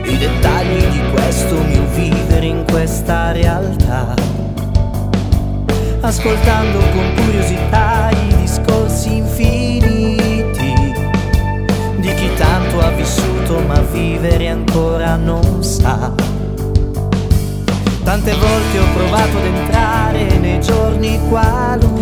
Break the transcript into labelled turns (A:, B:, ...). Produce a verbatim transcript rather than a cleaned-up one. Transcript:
A: i dettagli di questo mio vivere in questa realtà, ascoltando con curiosità i discorsi infiniti di chi tanto ha vissuto ma vivere ancora non sa. Tante volte ho provato ad entrare nei giorni qualunque